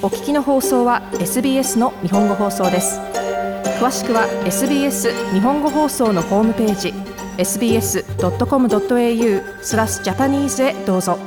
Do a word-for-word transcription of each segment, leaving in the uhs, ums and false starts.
お聞きの放送は エスビーエス の日本語放送です。詳しくは エスビーエス 日本語放送のホームページ エスビーエスドットコムドットエーユー スラスジャパニーズへどうぞ。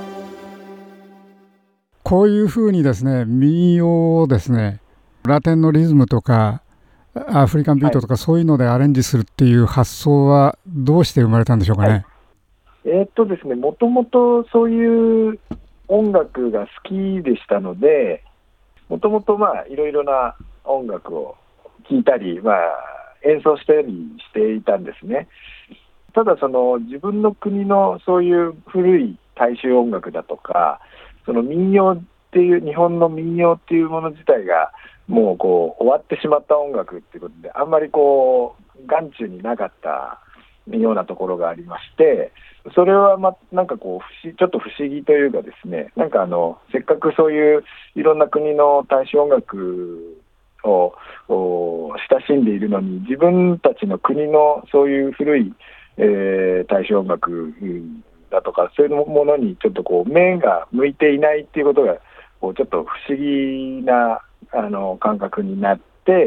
こういうふうにですね、民謡をですね、ラテンのリズムとかアフリカンビートとか、はい、そういうのでアレンジするっていう発想はどうして生まれたんでしょうかね。はい、 えーっとですね、もともとそういう音楽が好きでしたので、もともとまあいろいろな音楽を聴いたり、まあ、演奏したりしていたんですね。ただその自分の国のそういう古い大衆音楽だとか、その民謡っていう日本の民謡っていうもの自体がもうこう終わってしまった音楽っていうことで、あんまりこう眼中になかったようなところがありまして、それはまなんかこう不思ちょっと不思議というかですね、なんかあのせっかくそういういろんな国の大衆音楽を親しんでいるのに、自分たちの国のそういう古い、えー、大衆音楽だとかそういうものにちょっとこう目が向いていないっていうことがこうちょっと不思議なあの感覚になって、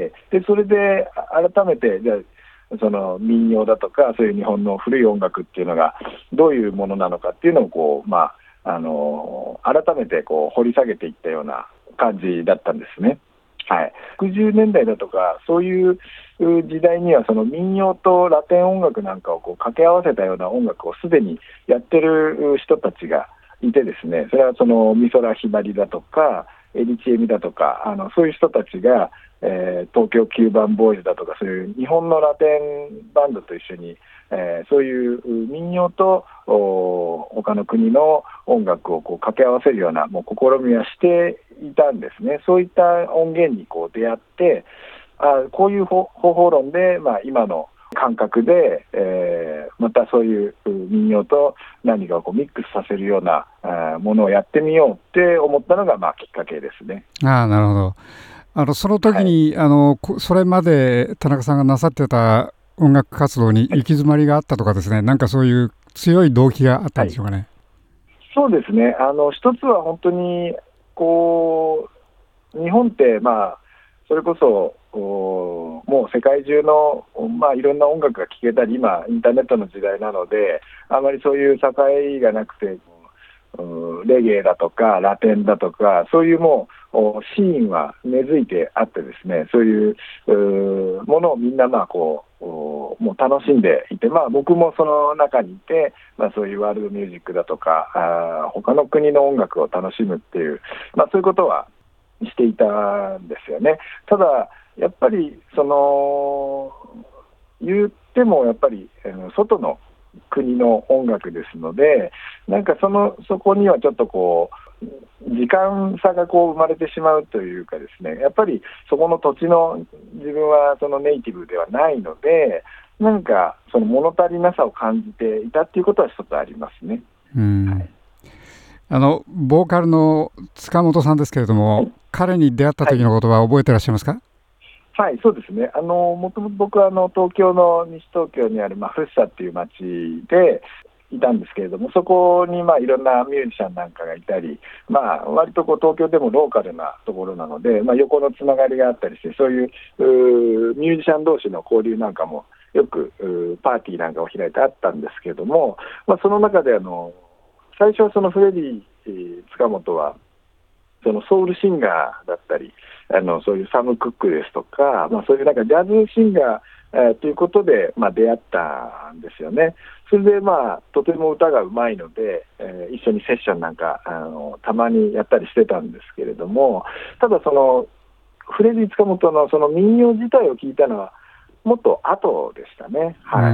でそれで改めてじゃあその民謡だとかそういう日本の古い音楽っていうのがどういうものなのかっていうのをこう、まあ、あの改めてこう掘り下げていったような感じだったんですね。はい、ろくじゅうねんだいだとかそういう時代にはその民謡とラテン音楽なんかをこう掛け合わせたような音楽をすでにやってる人たちがいてですね、それはその美空ひばりだとかエリチエミだとか、あのそういう人たちが、えー、東京キューバンボーイズだとかそういう日本のラテンバンドと一緒に、えー、そういう民謡と他の国の音楽をこう掛け合わせるようなもう試みはしていたんですね。そういった音源にこう出会って、あこういう方法論で、まあ、今の感覚で、えー、またそういう民謡と何かをこうミックスさせるようなものをやってみようって思ったのが、まあ、きっかけですね。 ああ、なるほど。あのその時に、はい、あのそれまで田中さんがなさってた音楽活動に行き詰まりがあったとかですね、はい、なんかそういう強い動機があったんでしょうかね。はい、 そうですね。あの一つは本当にこう日本って、まあ、それこそもう世界中の、まあ、いろんな音楽が聴けたり、今インターネットの時代なのであまりそういう境がなくて、レゲエだとかラテンだとかそういうもうシーンは根付いてあってですね、そういうものをみんなまあこうもう楽しんでいて、まあ、僕もその中にいて、まあ、そういうワールドミュージックだとかあ他の国の音楽を楽しむっていう、まあ、そういうことはしていたんですよね。ただやっぱりその言ってもやっぱり外の国の音楽ですので、なんかそのそこにはちょっとこう時間差がこう生まれてしまうというかですね、やっぱりそこの土地の自分はそのネイティブではないので、なんかその物足りなさを感じていたっていうことは一つありますね。 うん、はい、あのボーカルの塚本さんですけれども、はい、彼に出会った時のことは覚えてらっしゃいますか？ はい、はい、そうですね。あのもともと僕はあの東京の西東京にある、まあ、福生っていう町でいたんですけれども、そこにまあいろんなミュージシャンなんかがいたり、まあ、割とこう東京でもローカルなところなので、まあ、横のつながりがあったりして、そういう、うミュージシャン同士の交流なんかもよくパーティーなんかを開いてあったんですけれども、まあ、その中であの最初はそのフレディ塚本はそのソウルシンガーだったり、あのそういうサム・クックですとか、まあ、そういうなんかジャズシンガーえー、ということで、まあ、出会ったんですよね。それで、まあ、とても歌がうまいので、えー、一緒にセッションなんかあのたまにやったりしてたんですけれども、ただそのフレディ塚本のその民謡自体を聞いたのはもっと後でしたね。はい、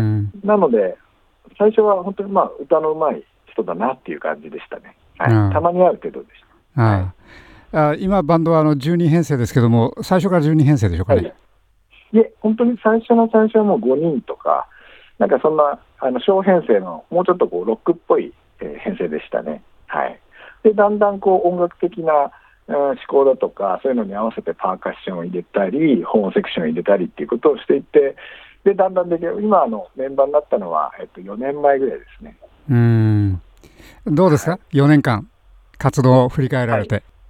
なので最初は本当に、まあ、歌のうまい人だなっていう感じでしたね。はい、たまに会う程度でした。 ああ、はい、あ今バンドはあのじゅうに編成ですけども、最初からじゅうに編成でしょうかね。はい、 いえ、本当に最初の最初はもうごにんとか、なんかそんなあの小編成のもうちょっとこうロックっぽい、えー、編成でしたね。はい、でだんだんこう音楽的な、うん、思考だとかそういうのに合わせてパーカッションを入れたりホーンセクションを入れたりっていうことをしていって、でだんだんで今のメンバーになったのは、えっと、よねんまえぐらいですね。 うーんどうですか、はい、よねんかん活動を振り返られて。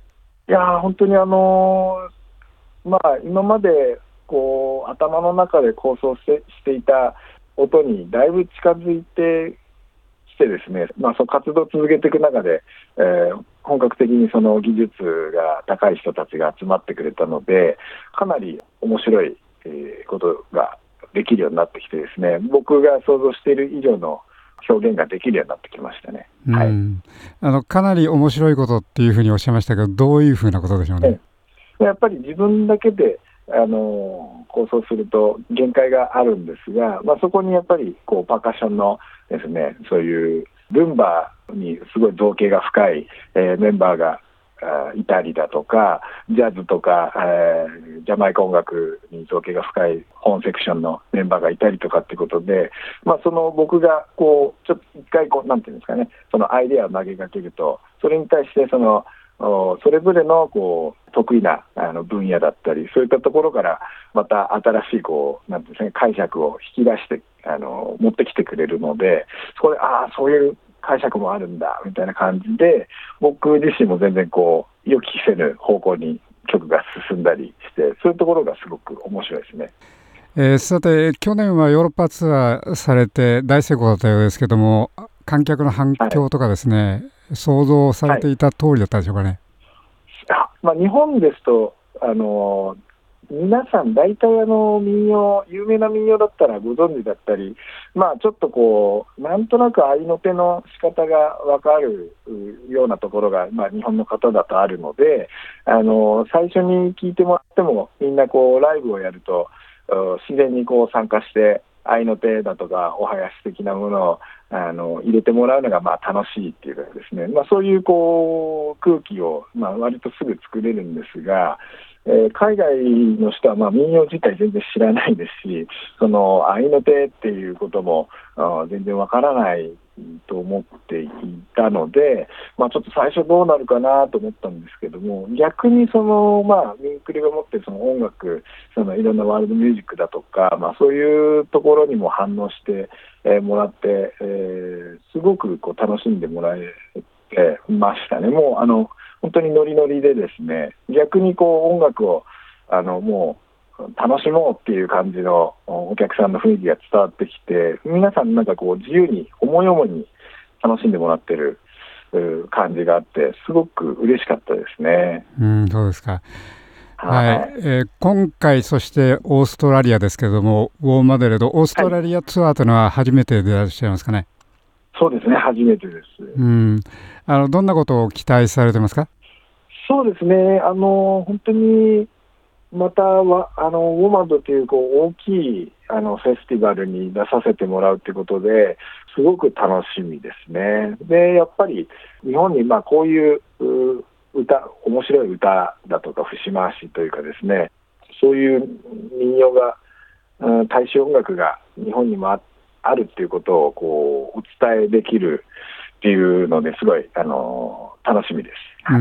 いやー本当にあのーまあ、今までこう頭の中で構想してしていた音にだいぶ近づいてきてですね、まあ、その活動を続けていく中で、えー、本格的にその技術が高い人たちが集まってくれたので、かなり面白い、えー、ことができるようになってきてですね、僕が想像している以上の表現ができるようになってきましたね。はい、 うん、あのかなり面白いことっていうふうにおっしゃいましたけど、どういうふうなことでしょうね。 やっぱり自分だけであの構想すると限界があるんですが、まあ、そこにやっぱりこうパーカッションのですね、そういうルンバにすごい造形が深い、えー、メンバーがいたりだとか、ジャズとか、えー、ジャマイカ音楽に造形が深いホーンセクションのメンバーがいたりとかっていうことで、まあ、その僕がこうちょっと一回こうなんていうんですかね、そのアイデアを投げかけると、それに対してそのそれぞれのこう得意なあの分野だったり、そういったところからまた新しいこうなんていうんですかね、解釈を引き出してあの持ってきてくれるので、そこでああそういう解釈もあるんだみたいな感じで、僕自身も全然こう予期せぬ方向に曲が進んだりして、そういうところがすごく面白いですね。 えー、さて去年はヨーロッパツアーされて大成功だったようですけども、観客の反響とかですね、はい、想像されていた通りだったでしょうかね。 はい、あまあ、日本ですとあの皆さん大体あの民謡、有名な民謡だったらご存知だったり、まあ、ちょっとこうなんとなく合いの手の仕方が分かるようなところが、まあ、日本の方だとあるので、あの最初に聞いてもらってもみんなこうライブをやると自然にこう参加して合いの手だとかお囃子的なものをあの入れてもらうのがまあ楽しいっていうかですね、まあ、そういうこう空気をまあ割とすぐ作れるんですが、えー、海外の人はまあ民謡自体全然知らないですし、その合いの手っていうこともあ全然わからないと思っていたので、まあ、ちょっと最初どうなるかなと思ったんですけども、逆にその、まあ、ミンクリが持っているその音楽、そのいろんなワールドミュージックだとか、まあ、そういうところにも反応して、えー、もらって、えー、すごくこう楽しんでもらえてましたね。もうあの本当にノリノリでですね、逆にこう音楽をあのもう楽しもうっていう感じのお客さんの雰囲気が伝わってきて、皆さんなんかこう自由に思い思いに楽しんでもらってる感じがあって、すごく嬉しかったですね。 うん、そうですか。はい、はい、えー、今回そしてオーストラリアですけれども、ウォーマデレードオーストラリアツアーというのは初めてでいらっしゃいますかね。はい、 そうですね、初めてです。 うん、あのどんなことを期待されてますか？ そうですね、あの本当にまたはあのウォーマンドという、こう大きいあのフェスティバルに出させてもらうということですごく楽しみですね。でやっぱり日本にまあこういう歌、面白い歌だとか節回しというかですね、そういう民謡が、うん、大衆音楽が日本にも あ, あるっていうことをこうお伝えできるっていうのですごいあの楽しみです。 うん、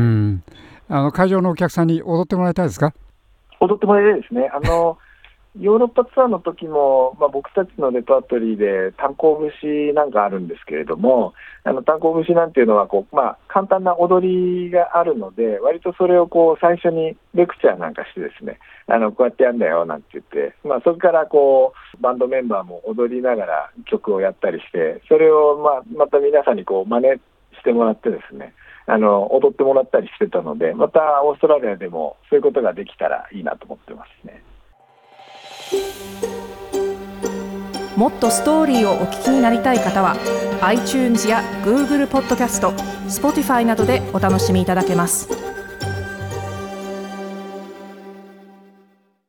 あの会場のお客さんに踊ってもらいたいですか？ 踊ってもらいたいですね。あのヨーロッパツアーの時も、まあ、僕たちのレパートリーで炭鉱節なんかあるんですけれども、あの炭鉱節なんていうのはこう、まあ、簡単な踊りがあるので、割とそれをこう最初にレクチャーなんかしてですね、あのこうやってやるんだよなんて言って、まあ、それからこうバンドメンバーも踊りながら曲をやったりして、それをまあまた皆さんにこう真似してもらってですね、あの踊ってもらったりしてたので、またオーストラリアでもそういうことができたらいいなと思ってますね。 もっとストーリーをお聞きになりたい方は iTunes や Google ポッドキャスト、Spotify などでお楽しみいただけます。